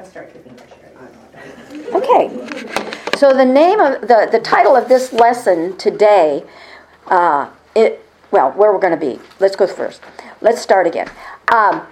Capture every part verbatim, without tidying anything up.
start keeping your shares. Okay. So the name of the, the title of this lesson today, uh, it well, where we're going to be. Let's go first. Let's start again. Um,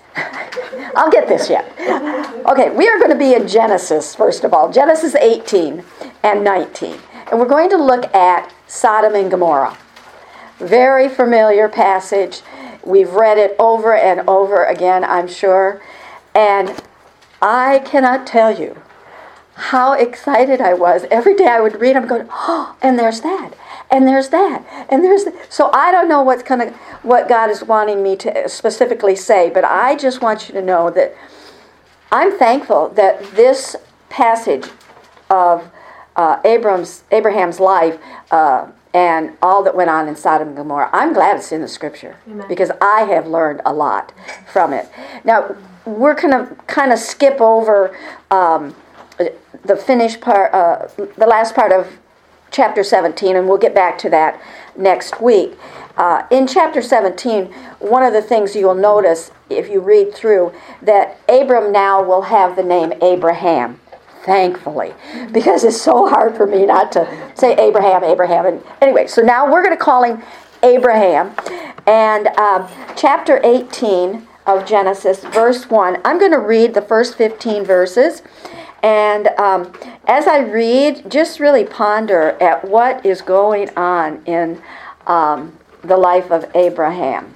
I'll get this yet. Okay, we are going to be in Genesis, first of all. Genesis eighteen and nineteen. And we're going to look at Sodom and Gomorrah. Very familiar passage. We've read it over and over again, I'm sure. And I cannot tell you how excited I was. Every day I would read, I'm going, oh, and there's that, and there's that, and there's that. So I don't know what's gonna, what God is wanting me to specifically say, but I just want you to know that I'm thankful that this passage of uh, Abram's, Abraham's life uh, and all that went on in Sodom and Gomorrah, I'm glad it's in the Scripture. Amen. Because I have learned a lot from it. Now, we're going to kind of skip over um, the finished part, uh, the last part of chapter seventeen, and we'll get back to that next week. Uh, in chapter seventeen, one of the things you'll notice if you read through, that Abram now will have the name Abraham, thankfully, because it's so hard for me not to say Abraham, Abraham. And anyway, so now we're going to call him Abraham. And uh, chapter eighteen of Genesis, verse one, I'm going to read the first fifteen verses. And um, as I read, just really ponder at what is going on in um, the life of Abraham.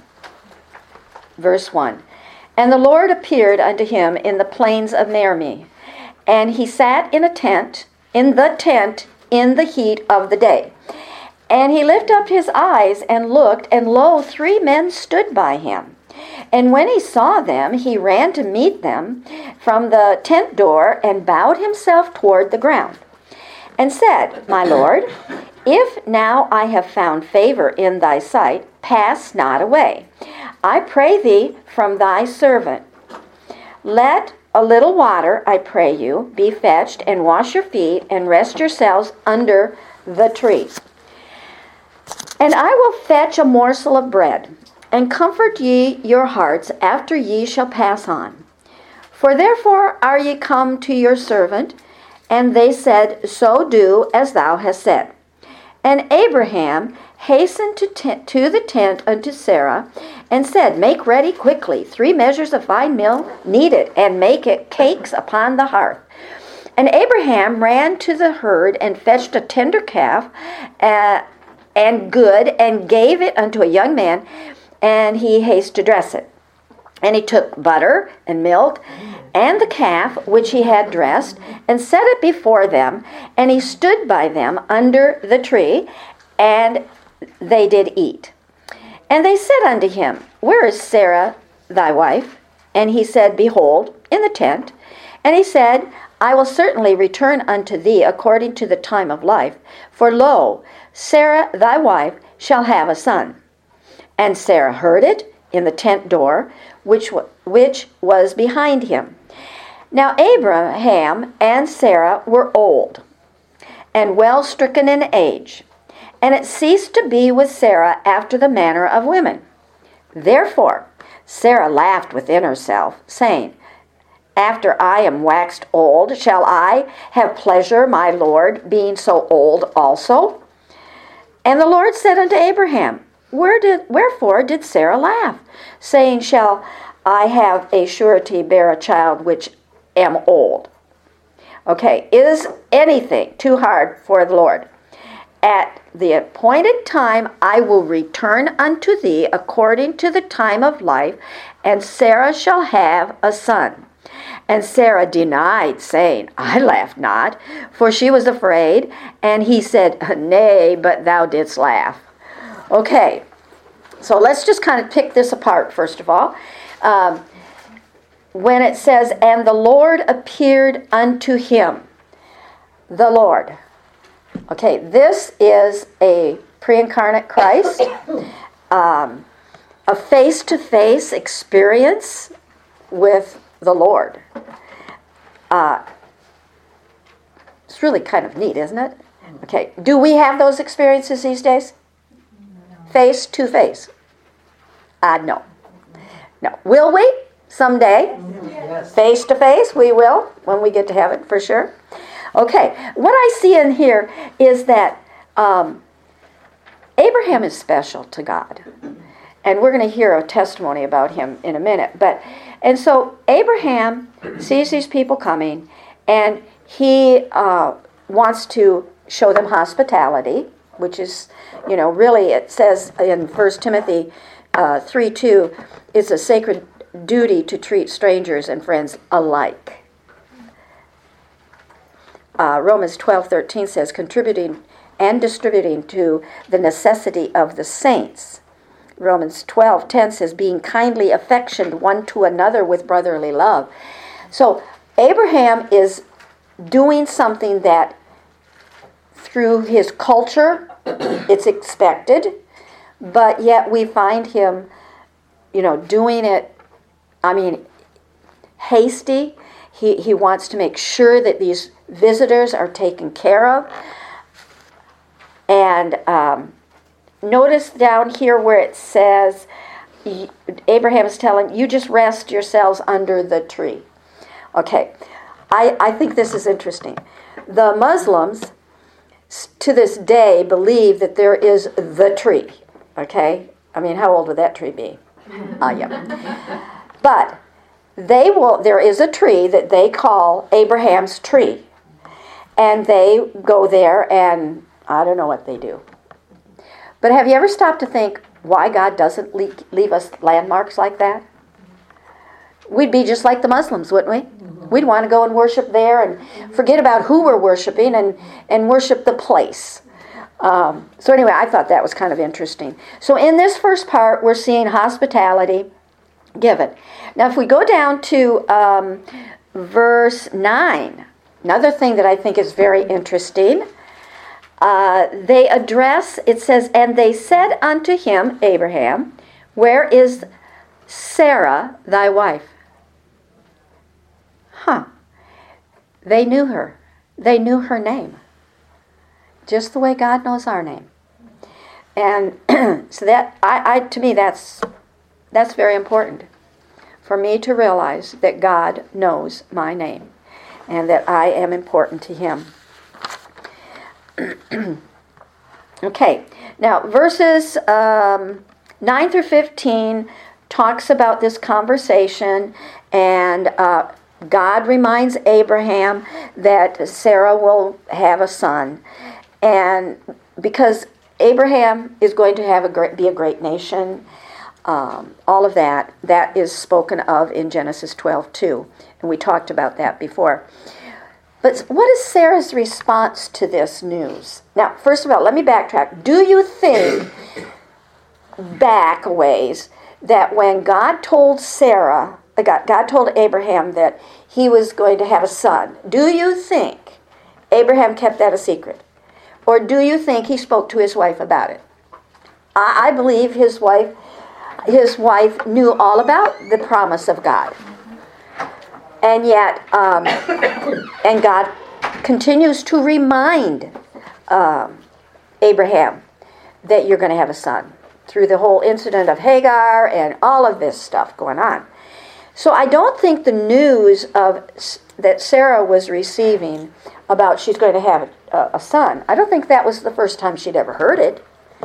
Verse one, and the Lord appeared unto him in the plains of Mamre, and he sat in a tent, in the tent, in the heat of the day. And he lifted up his eyes and looked, and lo, three men stood by him. And when he saw them, he ran to meet them from the tent door and bowed himself toward the ground and said, My Lord, if now I have found favor in thy sight, pass not away. I pray thee from thy servant. Let a little water, I pray you, be fetched, and wash your feet, and rest yourselves under the tree. And I will fetch a morsel of bread, and comfort ye your hearts after ye shall pass on. For therefore are ye come to your servant? And they said, So do as thou hast said. And Abraham hastened to, t- to the tent unto Sarah, and said, Make ready quickly three measures of fine meal, knead it, and make it cakes upon the hearth. And Abraham ran to the herd, and fetched a tender calf, uh, and good, and gave it unto a young man, and he hasted to dress it. And he took butter and milk and the calf which he had dressed, and set it before them, and he stood by them under the tree, and they did eat. And they said unto him, Where is Sarah thy wife? And he said, Behold, in the tent. And he said, I will certainly return unto thee according to the time of life, for lo, Sarah thy wife shall have a son. And Sarah heard it in the tent door, which, which was behind him. Now Abraham and Sarah were old, and well stricken in age, and it ceased to be with Sarah after the manner of women. Therefore Sarah laughed within herself, saying, After I am waxed old, shall I have pleasure, my Lord, being so old also? And the Lord said unto Abraham, Where did, Wherefore did Sarah laugh, saying, Shall I have a surety bear a child which am old? Okay, is anything too hard for the Lord? At the appointed time I will return unto thee according to the time of life, and Sarah shall have a son. And Sarah denied, saying, I laughed not, for she was afraid. And he said, Nay, but thou didst laugh. Okay, so let's just kind of pick this apart, first of all. Um, when it says, and the Lord appeared unto him, the Lord. Okay, this is a pre-incarnate Christ, um, a face-to-face experience with the Lord. Uh, it's really kind of neat, isn't it? Okay, do we have those experiences these days? Face to face? Uh, no. No. Will we? Someday? Yes. Face to face, we will, when we get to heaven, for sure. Okay, what I see in here is that um, Abraham is special to God. And we're going to hear a testimony about him in a minute. But and so Abraham sees these people coming, and he uh, wants to show them hospitality, which is, you know, really it says in First Timothy uh, three two, it's a sacred duty to treat strangers and friends alike. Uh, Romans twelve thirteen says, contributing and distributing to the necessity of the saints. Romans twelve ten says, being kindly affectioned one to another with brotherly love. So Abraham is doing something that through his culture it's expected, but yet we find him, you know, doing it, I mean, hasty. He, he wants to make sure that these visitors are taken care of. And um, notice down here where it says, Abraham is telling, you just rest yourselves under the tree. Okay, I, I think this is interesting. The Muslims, to this day, believe that there is the tree. Okay? I mean, how old would that tree be? Ah, uh, yeah. But they will, there is a tree that they call Abraham's tree. And they go there and I don't know what they do. But have you ever stopped to think why God doesn't leave, leave us landmarks like that? We'd be just like the Muslims, wouldn't we? We'd want to go and worship there and forget about who we're worshiping and, and worship the place. Um, so anyway, I thought that was kind of interesting. So in this first part, we're seeing hospitality given. Now if we go down to um, verse nine, another thing that I think is very interesting, uh, they address, it says, and they said unto him, Abraham, where is Sarah thy wife? Huh. They knew her. They knew her name. Just the way God knows our name. And so that, I, I, to me, that's that's very important. For me to realize that God knows my name. And that I am important to him. Okay. Now, verses um, nine through fifteen talks about this conversation, and uh, God reminds Abraham that Sarah will have a son. And because Abraham is going to have a great, be a great nation, um, all of that, that is spoken of in Genesis twelve two. And we talked about that before. But what is Sarah's response to this news? Now, first of all, let me backtrack. Do you think, back a ways, that when God told Sarah, God, God told Abraham that he was going to have a son, do you think Abraham kept that a secret? Or do you think he spoke to his wife about it? I, I believe his wife, his wife knew all about the promise of God. And yet, um, and God continues to remind um, Abraham that you're going to have a son through the whole incident of Hagar and all of this stuff going on. So I don't think the news of that Sarah was receiving about she's going to have a, a son, I don't think that was the first time she'd ever heard it.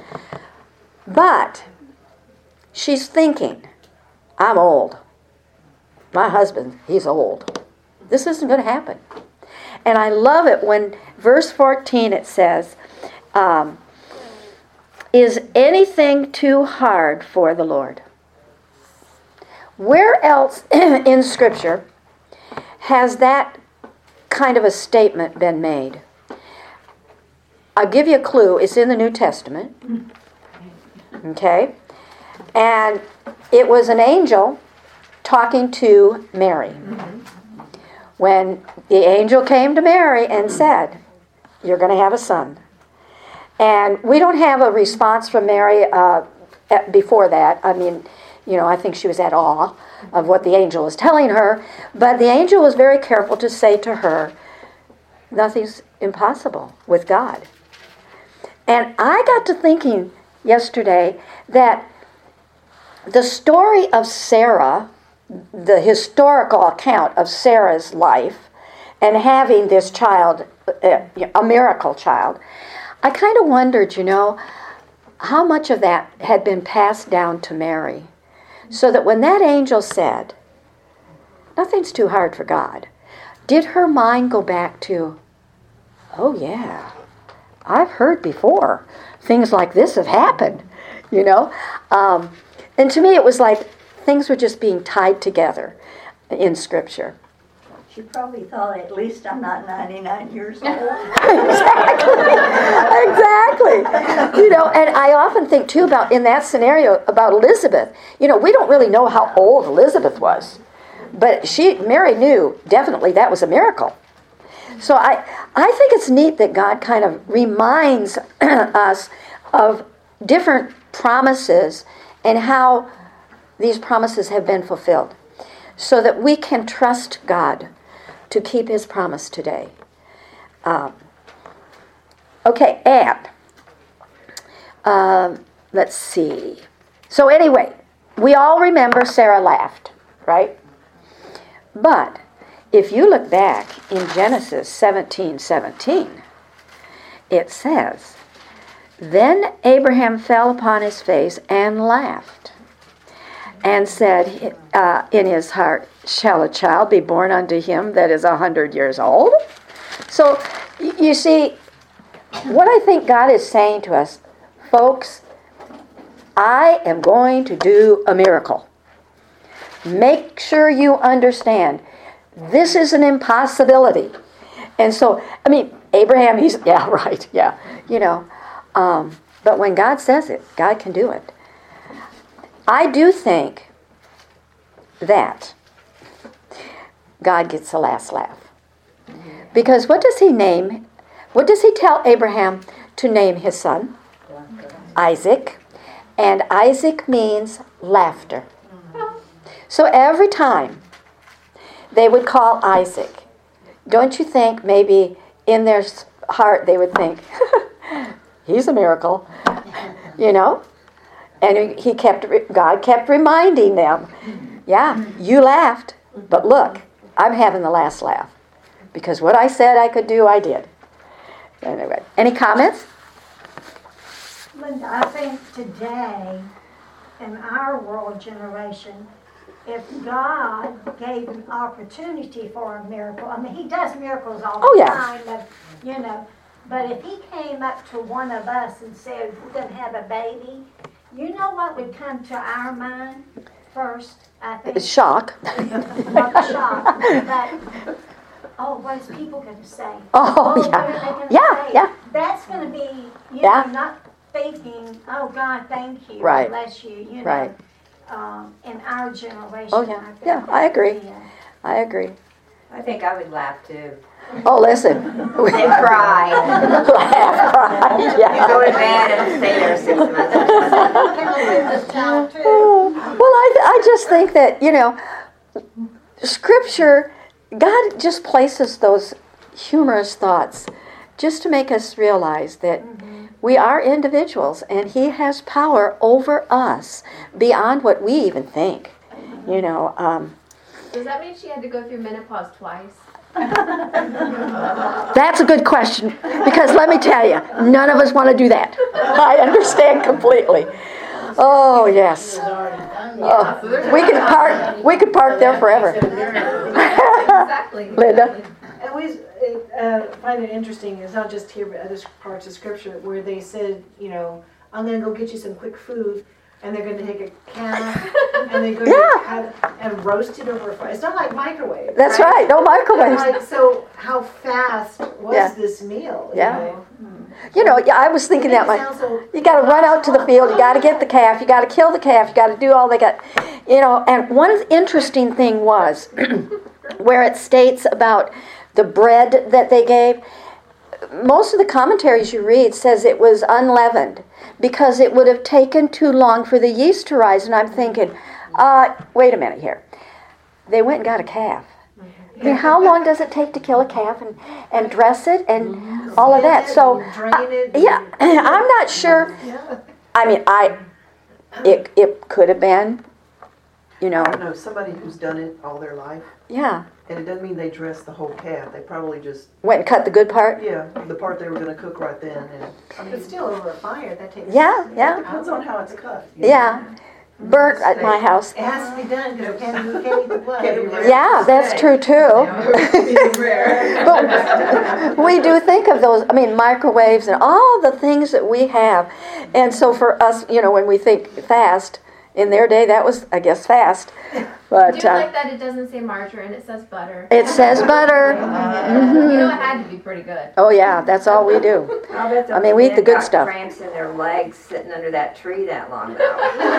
But she's thinking, I'm old. My husband, he's old. This isn't going to happen. And I love it when verse fourteen it says, um, is anything too hard for the Lord? Where else in Scripture has that kind of a statement been made? I'll give you a clue. It's in the New Testament. Okay? And it was an angel talking to Mary. When the angel came to Mary and said, you're going to have a son. And we don't have a response from Mary uh, at, before that. I mean, you know, I think she was at awe of what the angel was telling her. But the angel was very careful to say to her, nothing's impossible with God. And I got to thinking yesterday that the story of Sarah the historical account of Sarah's life and having this child, uh, a miracle child, I kind of wondered, you know, how much of that had been passed down to Mary. So that when that angel said, nothing's too hard for God, did her mind go back to, oh yeah, I've heard before things like this have happened, you know? Um, and to me it was like things were just being tied together in Scripture. She probably thought, at least I'm not ninety-nine years old. Exactly. Exactly. You know, and I often think too about, in that scenario, about Elizabeth. You know, we don't really know how old Elizabeth was. But she, Mary knew definitely that was a miracle. So I, I think it's neat that God kind of reminds us of different promises and how these promises have been fulfilled, so that we can trust God to keep His promise today. Um, okay, and um, let's see. So anyway, we all remember Sarah laughed, right? But if you look back in Genesis seventeen seventeen, it says, "Then Abraham fell upon his face and laughed, and said uh, in his heart, shall a child be born unto him that is a hundred years old?" So you see, what I think God is saying to us, folks, I am going to do a miracle. Make sure you understand, this is an impossibility. And so, I mean, Abraham, he's, yeah, right, yeah, you know. Um, but when God says it, God can do it. I do think that God gets the last laugh. Because what does he name? What does he tell Abraham to name his son? Isaac. And Isaac means laughter. So every time they would call Isaac, don't you think maybe in their heart they would think, he's a miracle, you know? And he kept, God kept reminding them, yeah, you laughed, but look, I'm having the last laugh. Because what I said I could do, I did. Anyway, any comments? Linda, I think today, in our world generation, if God gave an opportunity for a miracle, I mean, He does miracles all the Oh, yeah. time, but, you know, but if He came up to one of us and said, we're going to have a baby, you know what would come to our mind first, I think? Shock. Not shock, but, oh, what is people going to say? Oh, what yeah. are they going to Yeah, say? yeah. That's going to be, you Yeah. know, not thinking, oh, God, thank you, Right. bless you, you know. Right. Um, in our generation. Oh, yeah. I think Yeah, that I agree. would be, uh, I agree. I think I would laugh too. Oh, listen. And cry. Laugh, cry, You yeah. go to bed and stay there six months. Well, I, I just think that, you know, Scripture, God just places those humorous thoughts just to make us realize that we are individuals and He has power over us beyond what we even think. You know, um, Does that mean she had to go through menopause twice? that's a good question, because let me tell you, none of us want to do that. I understand completely. Oh, yes. Oh, we could park, we could park there forever. Exactly. Linda? I always uh, find it interesting, it's not just here, but other parts of Scripture, where they said, you know, I'm going to go get you some quick food, and they're going to take a calf, and they're going Yeah. to cut and roast it over a fire. It's not like microwave. That's right, no microwaves. Like, so how fast was Yeah. this meal? You Yeah. know? You know, yeah, I was thinking that, like, Sounds so- you got to run out to the field, you got to get the calf, you got to kill the calf, you got to do all they got. You know, and one interesting thing was where it states about the bread that they gave. Most of the commentaries you read says it was unleavened because it would have taken too long for the yeast to rise. And I'm thinking, uh, wait a minute here. They went and got a calf. I mean, how long does it take to kill a calf and, and dress it and all of that? So, Drain it. uh, yeah, I'm not sure. Yeah. I mean, I it it could have been you know. I don't know, somebody who's done it all their life, Yeah. and it doesn't mean they dress the whole calf. They probably just, Went and cut the good part? yeah, the part they were going to cook right then. And I mean, But still over a fire, that takes. Yeah, yeah. depends on how it's cut. you know? Yeah. Burnt at my house. It has to be done because we can't, we can't eat the blood. Can't eat the Yeah, that's true too. But we do think of those, I mean, microwaves and all the things that we have. And so for us, you know, when we think fast, in their day that was, I guess, fast. But Do you uh, like that it doesn't say margarine, it says butter? it says butter. You know it had to be pretty good. Oh yeah, that's all we do. I'll bet those I mean, we eat the men good got stuff. cramps in their legs sitting under that tree that long though.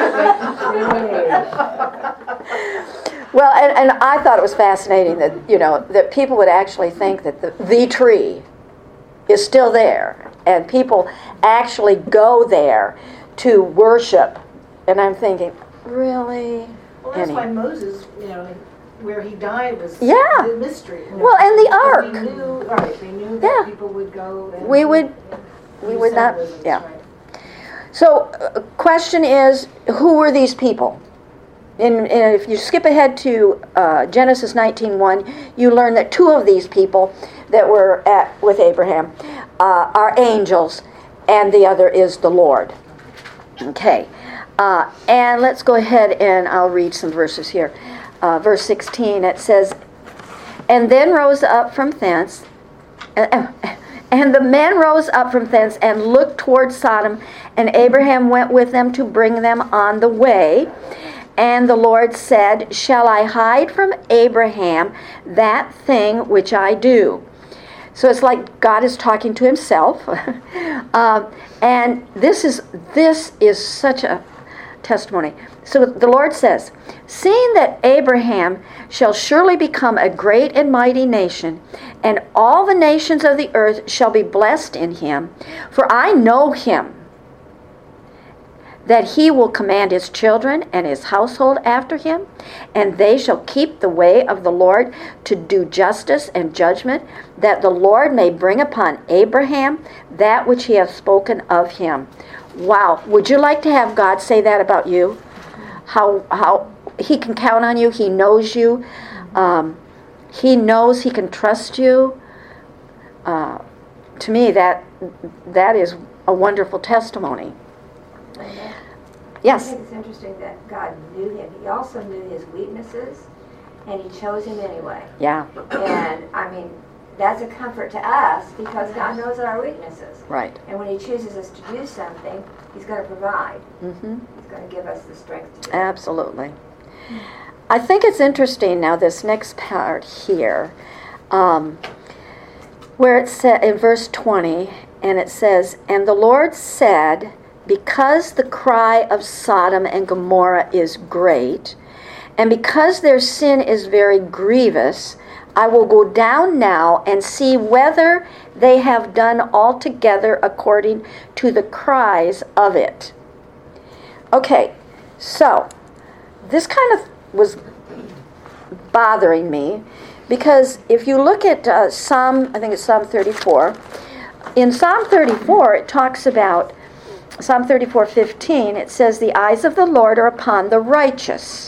Well, and, and I thought it was fascinating that, you know, that people would actually think that the, the tree is still there. And people actually go there to worship. And I'm thinking, really? Well, that's Any- why Moses, you know, where he died was Yeah. the mystery. you know, Well, and the because ark. They knew, right, they knew Yeah. that people would go. And We would- we do would not- symbolisms, yeah. right. So, uh, question is, who were these people? In, in, if you skip ahead to uh, Genesis nineteen one, you learn that two of these people that were at with Abraham uh, are angels, and the other is the Lord. Okay, uh, and let's go ahead and I'll read some verses here. Uh, verse sixteen, it says, "And then rose up from thence, uh, and the men rose up from thence and looked toward Sodom, and Abraham went with them to bring them on the way. And the Lord said, Shall I hide from Abraham that thing which I do?" So it's like God is talking to himself. um, and this is this is such a testimony. So the Lord says, "Seeing that Abraham shall surely become a great and mighty nation, and all the nations of the earth shall be blessed in him, for I know him, that he will command his children and his household after him, and they shall keep the way of the Lord to do justice and judgment, that the Lord may bring upon Abraham that which he hath spoken of him." Wow. Would you like to have God say that about you? How how he can count on you, he knows you, um, he knows he can trust you. Uh, to me, that that is a wonderful testimony. I Yes. think it's interesting that God knew him. He also knew his weaknesses, and he chose him anyway. Yeah. And I mean, that's a comfort to us because God knows our weaknesses. Right. And when he chooses us to do something, he's going to provide. Mm-hmm. He's going to give us the strength to do it. Absolutely. I think it's interesting now, this next part here, um, where it said in verse twenty, and it says, "And the Lord said, Because the cry of Sodom and Gomorrah is great, and because their sin is very grievous, I will go down now and see whether they have done altogether according to the cries of it." Okay, so this kind of was bothering me, because if you look at uh, Psalm, I think it's Psalm thirty-four, in Psalm thirty-four it talks about, Psalm thirty-four fifteen, it says, "The eyes of the Lord are upon the righteous."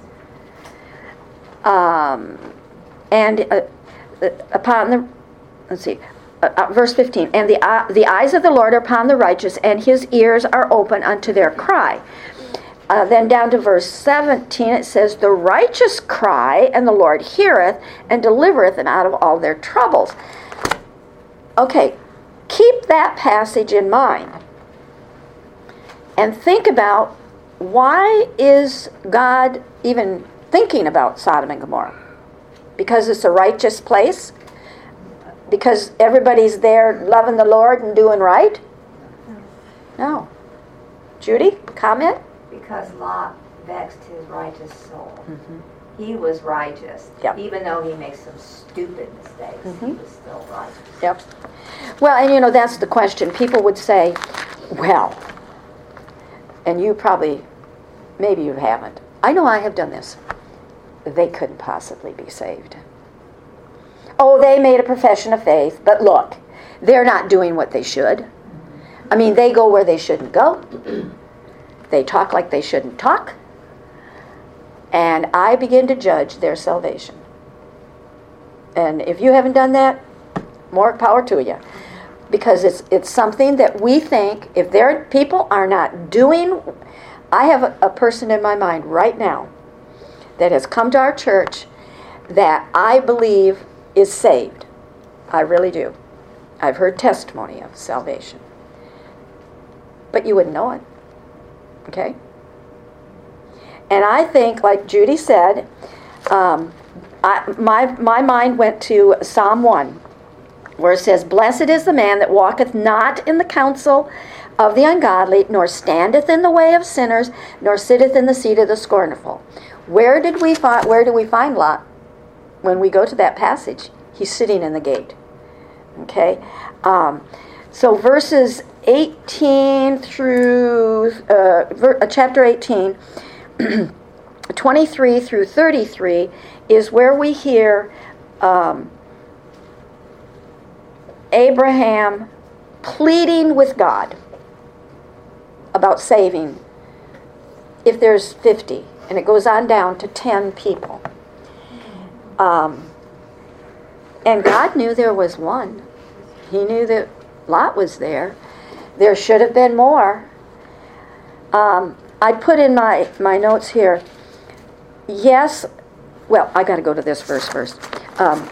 Um, and uh, uh, upon the, let's see, uh, uh, verse fifteen, "And the, uh, the eyes of the Lord are upon the righteous, and his ears are open unto their cry." Uh, then down to verse seventeen, it says, "The righteous cry, and the Lord heareth, and delivereth them out of all their troubles." Okay, keep that passage in mind. And think about, why is God even thinking about Sodom and Gomorrah? Because it's a righteous place? Because everybody's there loving the Lord and doing right? No. Judy, comment? Because Lot vexed his righteous soul. Mm-hmm. He was righteous. Yep. Even though he makes some stupid mistakes, he Mhm. was still righteous. Yep. Well, and you know, that's the question. People would say, well, and you probably, maybe you haven't. I know I have done this. They couldn't possibly be saved. Oh, they made a profession of faith, but look, they're not doing what they should. I mean, they go where they shouldn't go. They talk like they shouldn't talk. and I begin to judge their salvation. And if you haven't done that, more power to you. Because it's it's something that we think, if there people are not doing, I have a, a person in my mind right now that has come to our church that I believe is saved. I really do. I've heard testimony of salvation. But you wouldn't know it. Okay? And I think, like Judy said, um, I, my, my mind went to Psalm one, where it says, "Blessed is the man that walketh not in the counsel of the ungodly, nor standeth in the way of sinners, nor sitteth in the seat of the scornful." Where did we find, where do we find Lot? When we go to that passage, he's sitting in the gate. Okay? Um, so verses eighteen through, uh, ver, uh, chapter eighteen, twenty-three through thirty-three is where we hear um, Abraham pleading with God about saving if there's fifty, and it goes on down to ten people. Um, and God knew there was one. He knew that Lot was there. There should have been more. Um, I put in my, my notes here, yes, well, I got to go to this verse first. Um,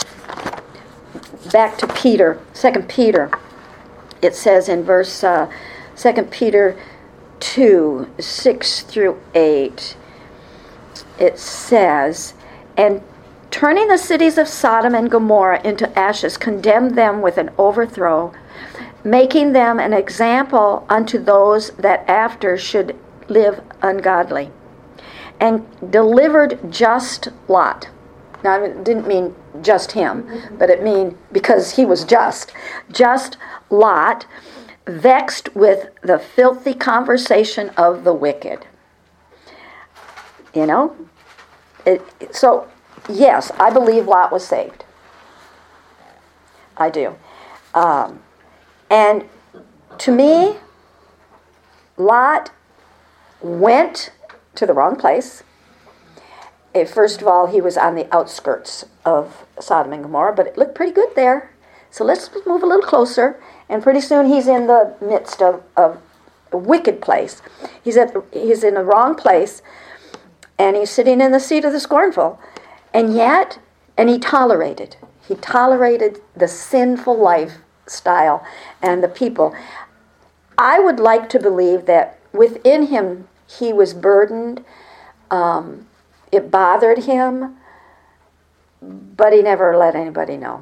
back to Peter, Second Peter. It says in verse uh, Second Peter two, six through eight, it says, "And turning the cities of Sodom and Gomorrah into ashes, condemned them with an overthrow, making them an example unto those that after should live ungodly, and delivered just Lot." Now, it didn't mean just him, but it mean because he was just. Just Lot, vexed with the filthy conversation of the wicked. You know? It, so, yes, I believe Lot was saved. I do. Um, and to me, Lot went to the wrong place. Uh, First of all, he was on the outskirts of Sodom and Gomorrah, but it looked pretty good there. So let's move a little closer, and pretty soon he's in the midst of, of a wicked place. He's at he's in the wrong place, and he's sitting in the seat of the scornful. And yet, and he tolerated. He tolerated the sinful lifestyle and the people. I would like to believe that within him he was burdened. Um, it bothered him, but he never let anybody know.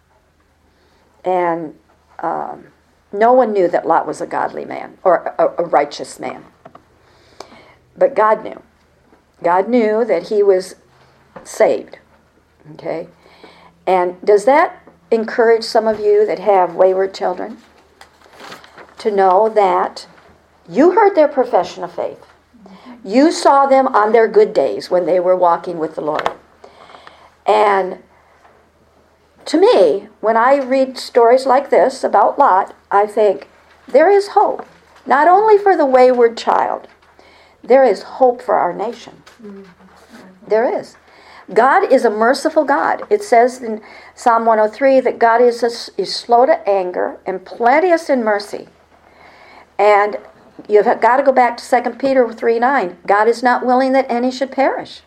And um, no one knew that Lot was a godly man or a, a righteous man. But God knew. God knew that he was saved. Okay? And does that encourage some of you that have wayward children to know that you heard their profession of faith? You saw them on their good days when they were walking with the Lord. And to me, when I read stories like this about Lot, I think there is hope. Not only for the wayward child, there is hope for our nation. There is. God is a merciful God. It says in Psalm one oh three that God is, a, is slow to anger and plenteous in mercy. And you've got to go back to Second Peter three nine. God is not willing that any should perish.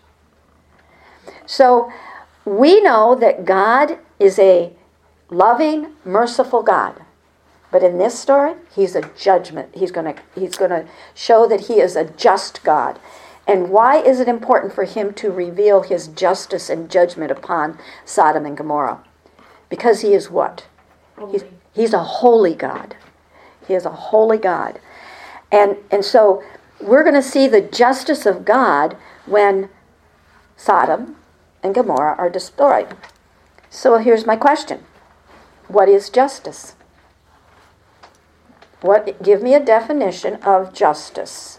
So we know that God is a loving, merciful God. But in this story, he's a judgment. He's going to he's going to show that he is a just God. And why is it important for him to reveal his justice and judgment upon Sodom and Gomorrah? Because he is what? He's, he's a holy God. He is a holy God. And, and so we're going to see the justice of God when Sodom and Gomorrah are destroyed. So here's my question. What is justice? What? Give me a definition of justice.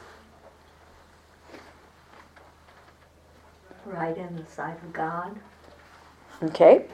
Right in the sight of God. Okay.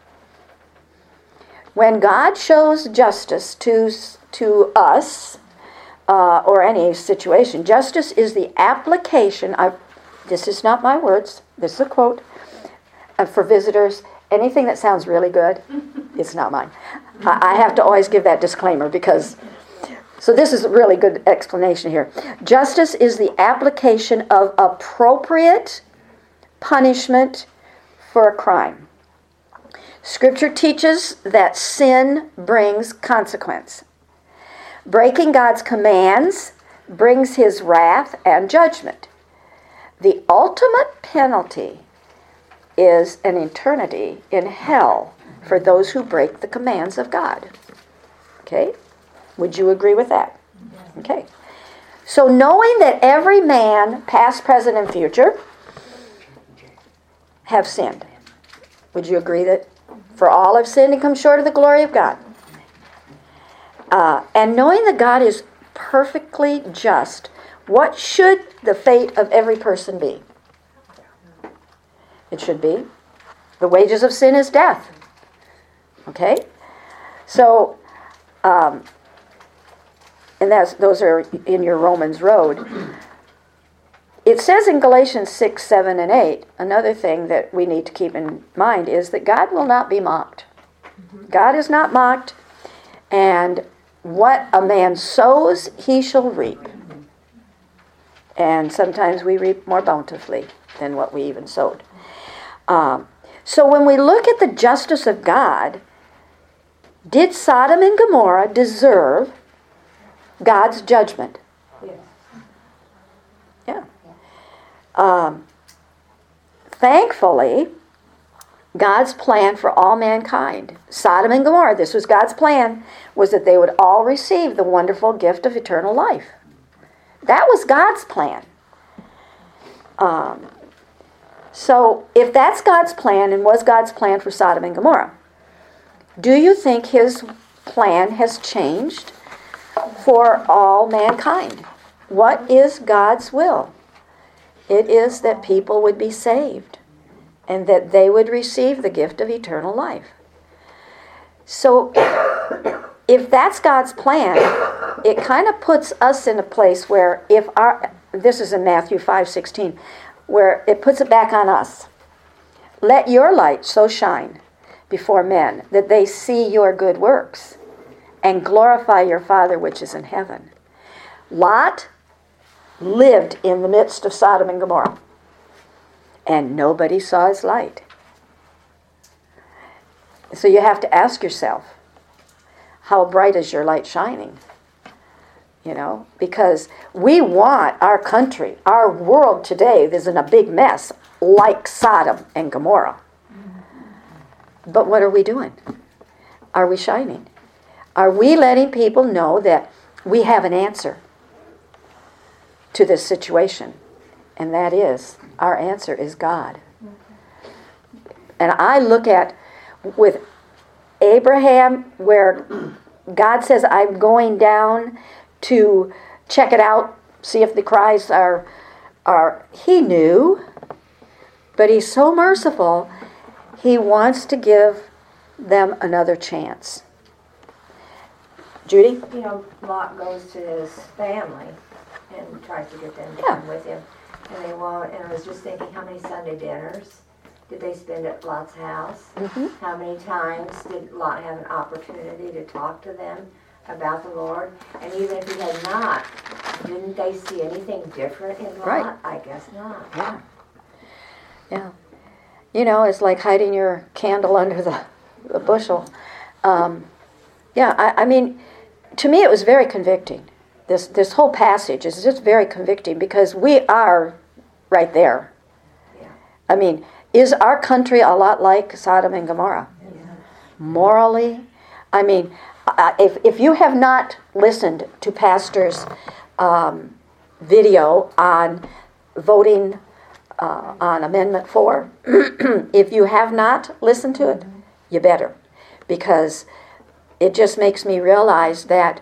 When God shows justice to, to us, uh, or any situation, justice is the application, I this is not my words, this is a quote, uh, for visitors, anything that sounds really good, it's not mine. I, I have to always give that disclaimer because, so this is a really good explanation here. Justice is the application of appropriate punishment for a crime. Scripture teaches that sin brings consequence. Breaking God's commands brings his wrath and judgment. The ultimate penalty is an eternity in hell for those who break the commands of God. Okay? Would you agree with that? Okay. So knowing that every man, past, present, and future, have sinned. Would you agree that for all have sinned and come short of the glory of God? Uh, and knowing that God is perfectly just, what should the fate of every person be? It should be, the wages of sin is death. Okay? So, um, and that's those are in your Romans road. It says in Galatians six, seven, and eight, another thing that we need to keep in mind is that God will not be mocked. God is not mocked, and what a man sows, he shall reap. And sometimes we reap more bountifully than what we even sowed. Um, so when we look at the justice of God, did Sodom and Gomorrah deserve God's judgment? Yes. Yeah. Um, thankfully, God's plan for all mankind, Sodom and Gomorrah, this was God's plan, was that they would all receive the wonderful gift of eternal life. That was God's plan. Um, so, if that's God's plan and was God's plan for Sodom and Gomorrah, do you think his plan has changed for all mankind? What is God's will? It is that people would be saved and that they would receive the gift of eternal life. So, if that's God's plan, it kind of puts us in a place where if our, this is in Matthew five sixteen, where it puts it back on us. Let your light so shine before men that they see your good works and glorify your Father which is in heaven. Lot lived in the midst of Sodom and Gomorrah, and nobody saw his light. So you have to ask yourself, how bright is your light shining? You know, because we want our country, our world today is in a big mess, like Sodom and Gomorrah. But what are we doing? Are we shining? Are we letting people know that we have an answer to this situation? And that is, our answer is God. And I look at, with Abraham, where God says, I'm going down to check it out, see if the cries are, are, he knew, but he's so merciful, he wants to give them another chance. Judy? You know, Lot goes to his family and tries to get them to Yeah. come with him. And they won't, and I was just thinking, how many Sunday dinners did they spend at Lot's house? Mm-hmm. How many times did Lot have an opportunity to talk to them about the Lord? And even if he had not, didn't they see anything different in Lot? Right. I guess not. Yeah. Yeah. You know, it's like hiding your candle under the, the bushel. Um, yeah, I, I mean, to me it was very convicting. This this whole passage is just very convicting because we are right there. Yeah. I mean, is our country a lot like Sodom and Gomorrah? Yeah. Morally? I mean, uh, if, if you have not listened to Pastor's um, video on voting uh, on Amendment four, if you have not listened to it, you better. Because it just makes me realize that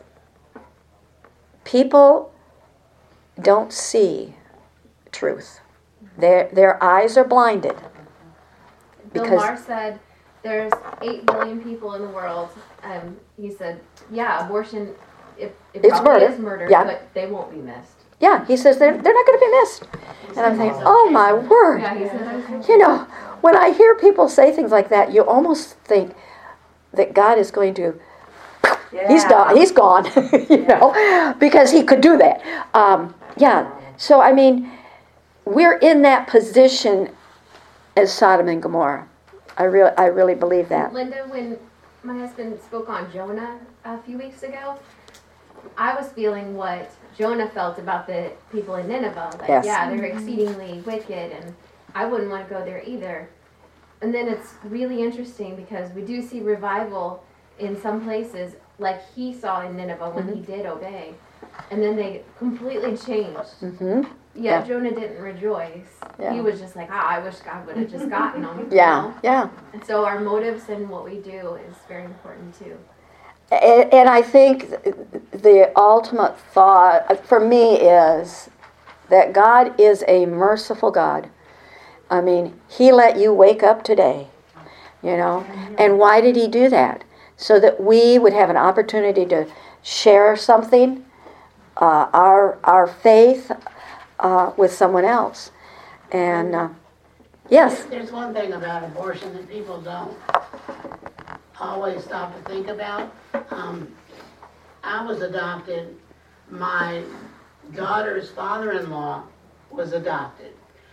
people don't see truth. Their their eyes are blinded. Bill Because Maher said there's eight billion people in the world. Um, he said, yeah, abortion, it, it It's probably murder. is murder, Yeah. but they won't be missed. Yeah, he says they're, they're not going to be missed. And I'm thinking, oh my word. Yeah, he said, You know, when I hear people say things like that, you almost think that God is going to, he's done, he's gone, you know, because he could do that. Um, yeah, so I mean, we're in that position as Sodom and Gomorrah. I really, I really believe that. Linda, when my husband spoke on Jonah a few weeks ago, I was feeling what Jonah felt about the people in Nineveh. Like, Yes. yeah, they're exceedingly wicked, and I wouldn't want to go there either. And then it's really interesting because we do see revival in some places, like he saw in Nineveh when he did obey. And then they completely changed. Mm-hmm. Yeah, Yeah. Jonah didn't rejoice. Yeah. He was just like, ah, I wish God would have just gotten him. you Yeah, know? yeah. And so our motives and what we do is very important too. And, and I think the ultimate thought for me is that God is a merciful God. I mean, he let you wake up today, you know. And why did he do that? So that we would have an opportunity to share something, uh, our our faith, uh, with someone else. And uh, yes, There's one thing about abortion that people don't always stop to think about. Um, I was adopted. My daughter's father-in-law was adopted.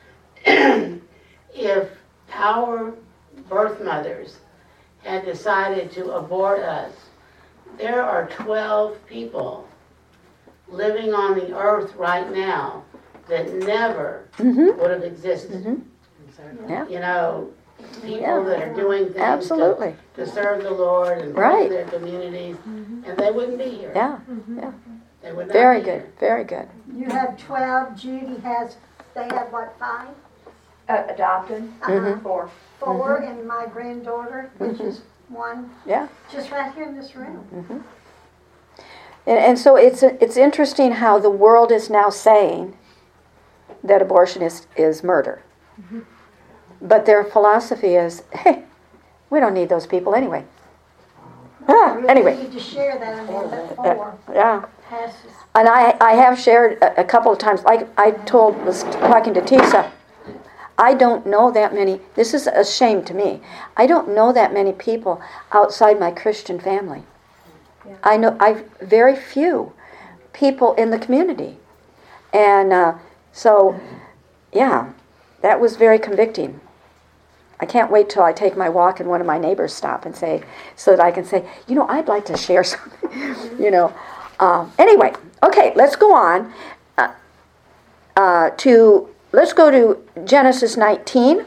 If our birth mothers had decided to abort us, there are twelve people living on the earth right now that never mm-hmm. would have existed. Mm-hmm. Yeah. You know, people Yeah. that are doing things to, Absolutely. to serve the Lord and Right. serve their communities, and they wouldn't be here. Yeah, They would not very be good, here. very good. You have twelve, Judy has, they have what, five? Uh, adopted, Uh-huh. Mhm. four. Four, and my granddaughter, which is one, Yeah. just right here in this room. And, and so it's it's interesting how the world is now saying that abortion is, is murder. But their philosophy is, hey, we don't need those people anyway. Ah, We anyway, need to share that in there, that four yeah. passes. And I, I have shared a, a couple of times, like I told, was talking to Tisa, I don't know that many, this is a shame to me, I don't know that many people outside my Christian family. I know, I've very few people in the community. And uh, so, yeah, that was very convicting. I can't wait till I take my walk and one of my neighbors stop and say, so that I can say, you know, I'd like to share something, you know. Um, anyway, okay, let's go on uh, uh, to, let's go to Genesis nineteen.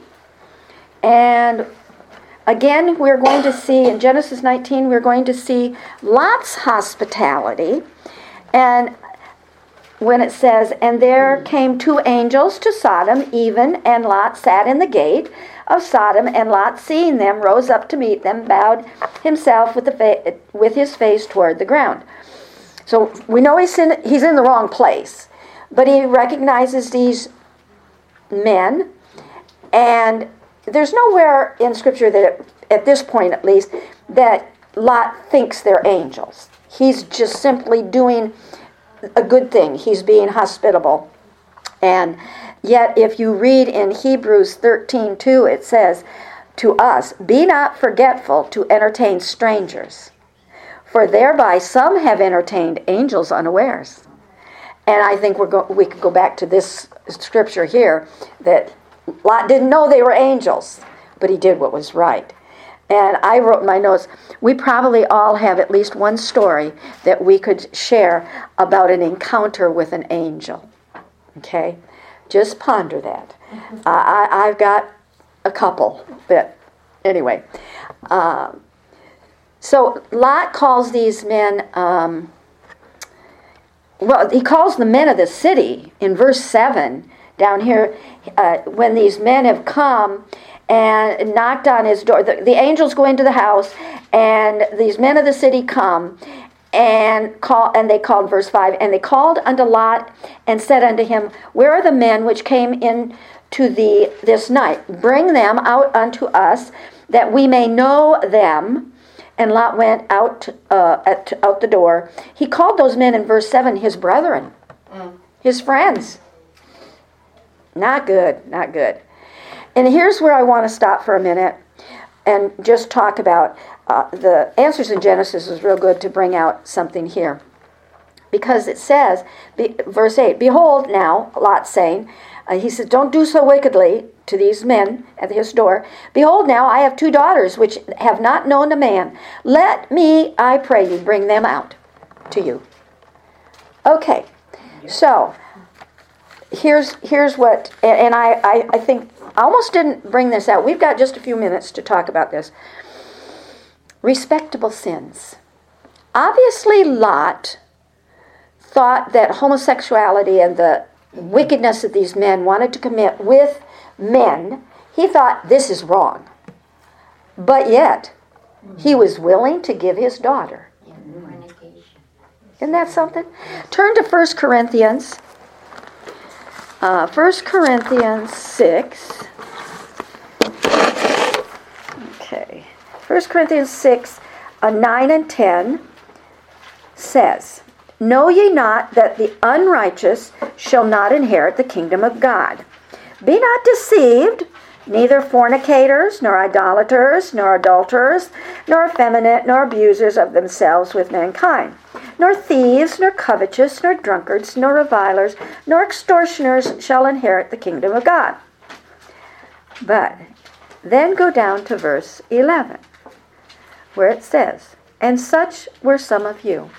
And again, we're going to see, in Genesis nineteen, we're going to see Lot's hospitality. And when it says, and there came two angels to Sodom, even, and Lot sat in the gate of Sodom, and Lot, seeing them, rose up to meet them, bowed himself with, the fa- with his face toward the ground. So we know he's in, he's in the wrong place, but he recognizes these men, and there's nowhere in Scripture that, at this point at least, that Lot thinks they're angels. He's just simply doing a good thing. He's being hospitable. And yet, if you read in Hebrews thirteen two, it says, to us, be not forgetful to entertain strangers, for thereby some have entertained angels unawares. And I think we're go- we could go back to this scripture here, that Lot didn't know they were angels, but he did what was right. And I wrote in my notes, we probably all have at least one story that we could share about an encounter with an angel. Okay? Just ponder that. Uh, I, I've got a couple, but anyway. Um, so Lot calls these men, um, well, he calls the men of the city in verse seven, down here, uh, when these men have come and knocked on his door. The, the angels go into the house, and these men of the city come, and call, and they called, verse five, and they called unto Lot, and said unto him, where are the men which came in to thee this night? Bring them out unto us, that we may know them. And Lot went out uh, at, out the door. He called those men in verse seven his brethren. his friends. Not good, not good. And here's where I want to stop for a minute and just talk about uh, the answers in Genesis is real good to bring out something here. Because it says, be, verse eight, behold now, Lot saying, uh, he says, don't do so wickedly to these men at his door. Behold now, I have two daughters which have not known a man. Let me, I pray you, bring them out to you. Okay, so here's here's what, and, and I, I, I think, I almost didn't bring this out. We've got just a few minutes to talk about this. Respectable sins. Obviously, Lot thought that homosexuality and the wickedness that these men wanted to commit with men, he thought this is wrong. But yet, he was willing to give his daughter. Isn't that something? Turn to First Corinthians. Uh, First Corinthians six. Okay. First Corinthians six, uh, nine and ten says, know ye not that the unrighteous shall not inherit the kingdom of God? Be not deceived, neither fornicators, nor idolaters, nor adulterers, nor effeminate, nor abusers of themselves with mankind, nor thieves, nor covetous, nor drunkards, nor revilers, nor extortioners shall inherit the kingdom of God. But then go down to verse eleven, where it says, and such were some of you.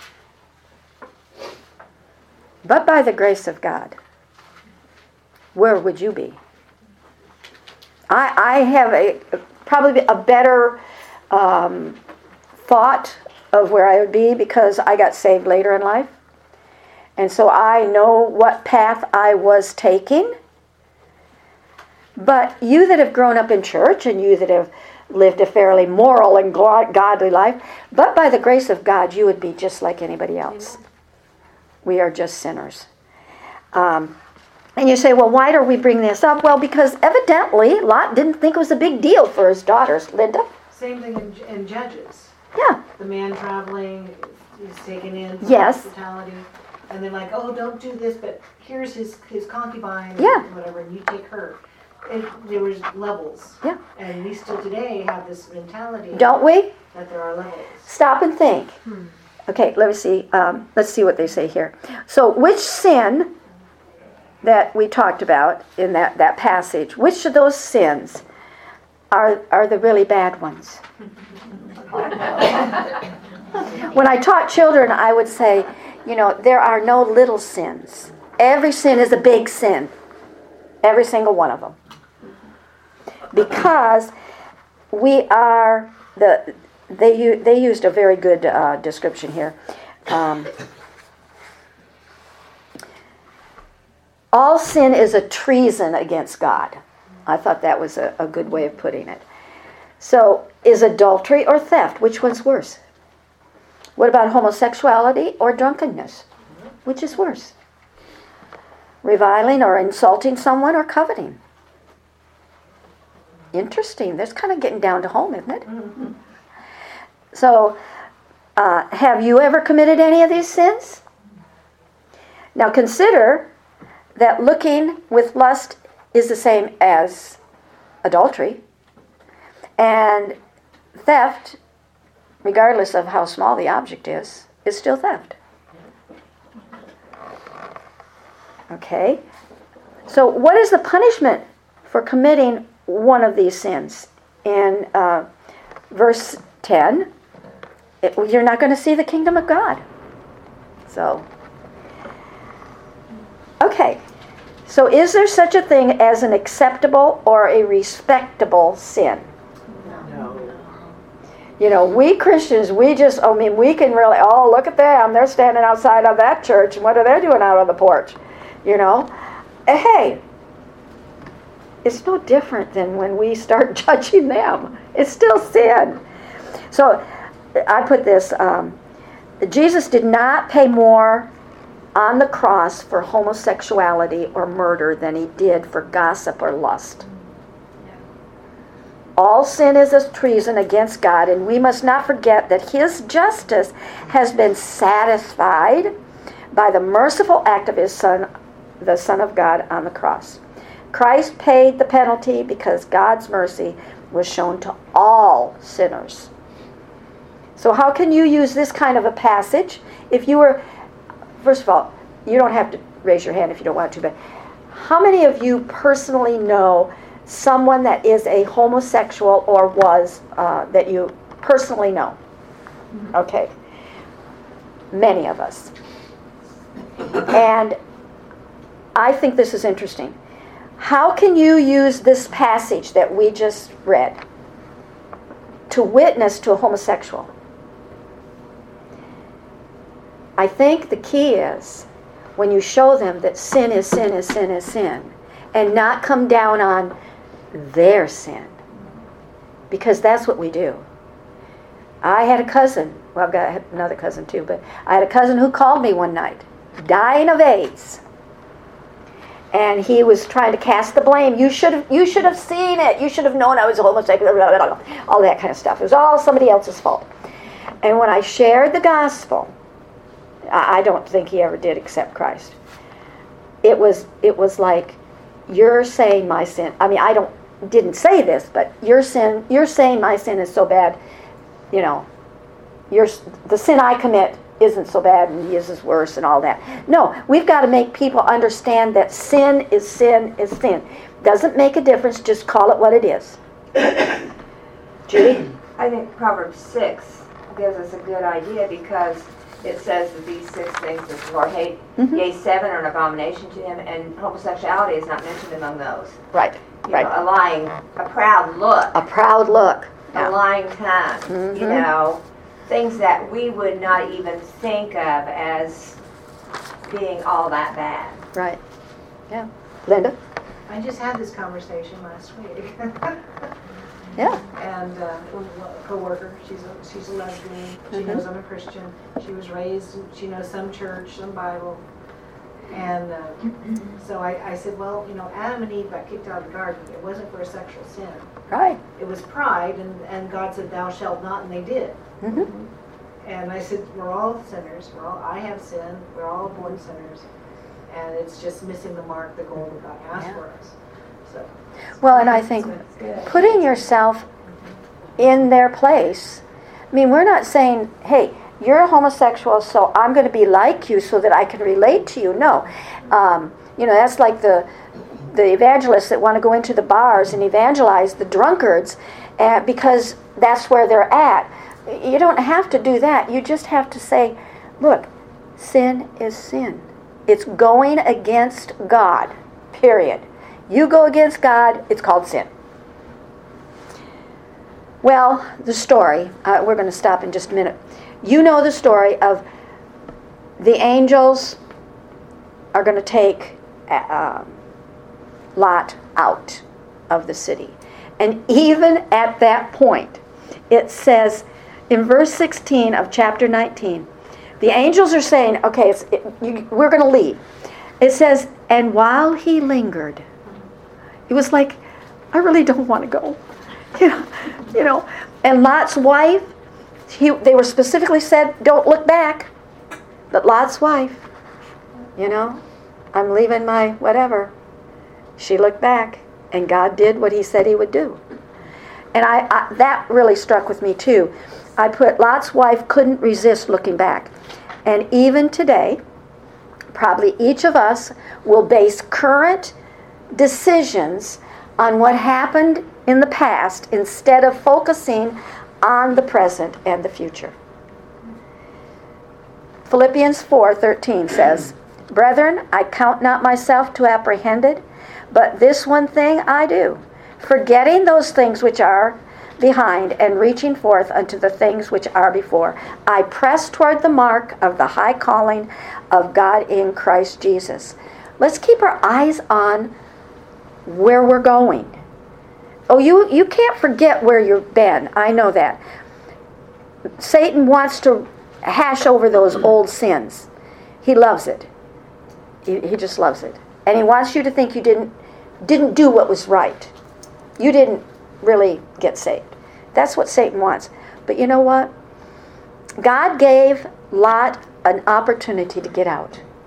But by the grace of God, where would you be? I, I have a probably a better um, thought of where I would be because I got saved later in life. And so I know what path I was taking. But you that have grown up in church and you that have lived a fairly moral and godly life, but by the grace of God, you would be just like anybody else. We are just sinners. Um, and you say, well, why do we bring this up? Well, because evidently Lot didn't think it was a big deal for his daughters. Linda? Same thing in, in Judges. Yeah. The man traveling, he's taken in for Yes. hospitality. And they're like, oh, don't do this, but here's his, his concubine, Yeah. and whatever, and you take her. It, there was levels. Yeah. And we still today have this mentality Don't we? that there are levels. Stop and think. Hmm. Okay, let me see. Um, let's see what they say here. So, which sin that we talked about in that, that passage, which of those sins are are the really bad ones? When I taught children, I would say, you know, there are no little sins. Every sin is a big sin. Every single one of them. Because we are the They they used a very good uh, description here. Um, all sin is a treason against God. I thought that was a, a good way of putting it. So, is adultery or theft? Which one's worse? What about homosexuality or drunkenness? Which is worse? Reviling or insulting someone or coveting? Interesting. That's kind of getting down to home, isn't it? Mm-hmm. So, uh, have you ever committed any of these sins? Now consider that looking with lust is the same as adultery. And theft, regardless of how small the object is, is still theft. Okay? So what is the punishment for committing one of these sins? In uh, verse ten, it, you're not going to see the kingdom of God. So, okay. So is there such a thing as an acceptable or a respectable sin? No. You know, we Christians, we just, I mean, we can really, oh, look at them. They're standing outside of that church, and what are they doing out on the porch? You know? Hey, it's no different than when we start judging them. It's still sin. So, I put this, um, Jesus did not pay more on the cross for homosexuality or murder than he did for gossip or lust. All sin is a treason against God, and we must not forget that his justice has been satisfied by the merciful act of his Son the Son of God on the cross. Christ paid the penalty because God's mercy was shown to all sinners. So how can you use this kind of a passage if you were, first of all, you don't have to raise your hand if you don't want to, but how many of you personally know someone that is a homosexual or was, uh, that you personally know? Okay. Many of us. And I think this is interesting. How can you use this passage that we just read to witness to a homosexual? I think the key is when you show them that sin is sin is sin is sin, and not come down on their sin. Because that's what we do. I had a cousin, well I've got another cousin too, but I had a cousin who called me one night, dying of AIDS. And he was trying to cast the blame. You should have you should have seen it. You should have known I was a homosexual, blah, blah, blah, all that kind of stuff. It was all somebody else's fault. And when I shared the gospel, I don't think he ever did accept Christ. It was it was like, you're saying my sin. I mean, I don't didn't say this, but your sin. You're saying my sin is so bad. You know, your the sin I commit isn't so bad, and his is worse, and all that. No, we've got to make people understand that sin is sin is sin. Doesn't make a difference. Just call it what it is. Judy? I think Proverbs six gives us a good idea because it says that these six things that the Lord hates, Mm-hmm. yea, seven are an abomination to him, and homosexuality is not mentioned among those. Right, You right. know, a lying, a proud look, A proud look. a Yeah. lying tongue, Mhm. you know, things that we would not even think of as being all that bad. Right. Yeah. Linda? I just had this conversation last week. Yeah. And uh, a co-worker, she's a, she's a lesbian, she Mhm. knows I'm a Christian, she was raised, she knows some church, some Bible. And uh, so I, I said, well, you know, Adam and Eve got kicked out of the garden. It wasn't for a sexual sin. Right. It was pride, and, and God said, thou shalt not, and they did. Mm-hmm. And I said, we're all sinners, we're all, I have sinned, we're all born sinners. And it's just missing the mark, the goal that God asked Yeah. for us. So. Well, and I think Good. putting yourself in their place. I mean, we're not saying, hey, you're a homosexual, so I'm going to be like you so that I can relate to you. No. Um, you know, that's like the the evangelists that want to go into the bars and evangelize the drunkards uh, because that's where they're at. You don't have to do that. You just have to say, look, sin is sin. It's going against God, period. You go against God, it's called sin. Well, the story, uh, we're going to stop in just a minute. You know the story of the angels are going to take uh, Lot out of the city. And even at that point, it says in verse sixteen of chapter nineteen, the angels are saying, okay, it's, it, you, we're going to leave. It says, and while he lingered, it was like, I really don't want to go. You know, you know. And Lot's wife, he, they were specifically said, don't look back. But Lot's wife, you know, I'm leaving my whatever. She looked back, and God did what he said he would do. And I, I that really struck with me too. I put Lot's wife couldn't resist looking back. And even today, probably each of us will base current decisions on what happened in the past instead of focusing on the present and the future. Philippians four thirteen says, Brethren, I count not myself to apprehended, but this one thing I do, forgetting those things which are behind and reaching forth unto the things which are before. I press toward the mark of the high calling of God in Christ Jesus. Let's keep our eyes on where we're going. Oh, you, you can't forget where you've been. I know that. Satan wants to hash over those old sins. He loves it. He, he just loves it. And he wants you to think you didn't didn't do what was right. You didn't really get saved. That's what Satan wants. But you know what? God gave Lot an opportunity to get out.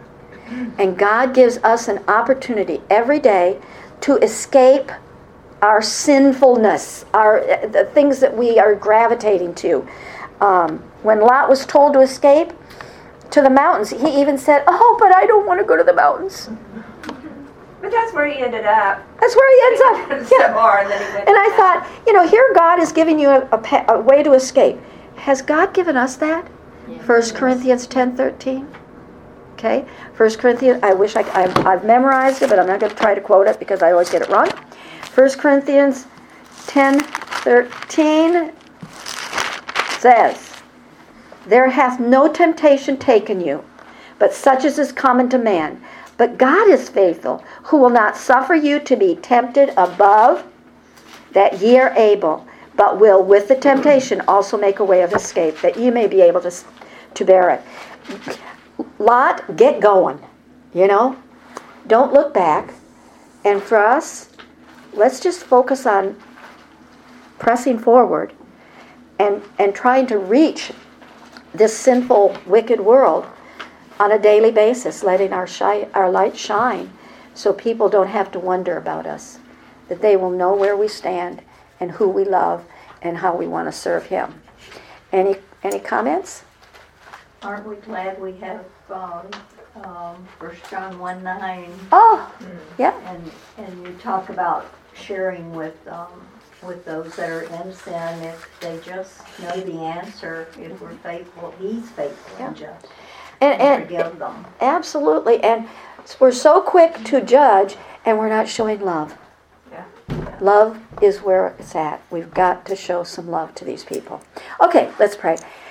And God gives us an opportunity every day to escape our sinfulness, our the things that we are gravitating to. Um, when Lot was told to escape to the mountains, he even said, "Oh, but I don't want to go to the mountains." But that's where he ended up. That's where he ends up. Some Yeah. more, and then he went And I back. thought, you know, here God is giving you a, a, pa- a way to escape. Has God given us that? First Corinthians ten thirteen. Okay? First Corinthians, I wish I, I've, I've memorized it, but I'm not going to try to quote it because I always get it wrong. First Corinthians ten thirteen says, "There hath no temptation taken you, but such as is common to man. But God is faithful, who will not suffer you to be tempted above that ye are able, but will with the temptation also make a way of escape, that you may be able to, to bear it." Lot, get going, you know? Don't look back. And for us, let's just focus on pressing forward and, and trying to reach this sinful, wicked world on a daily basis, letting our, shi- our light shine so people don't have to wonder about us, that they will know where we stand and who we love and how we want to serve Him. Any any comments? Aren't we glad we have um, um, First John one nine? Oh, yeah. And and you talk about sharing with um, with those that are in sin. If they just know the answer, if we're faithful, He's faithful and just. And, and forgive them. absolutely. And we're so quick to judge, and we're not showing love. Yeah. Love is where it's at. We've got to show some love to these people. Okay, let's pray.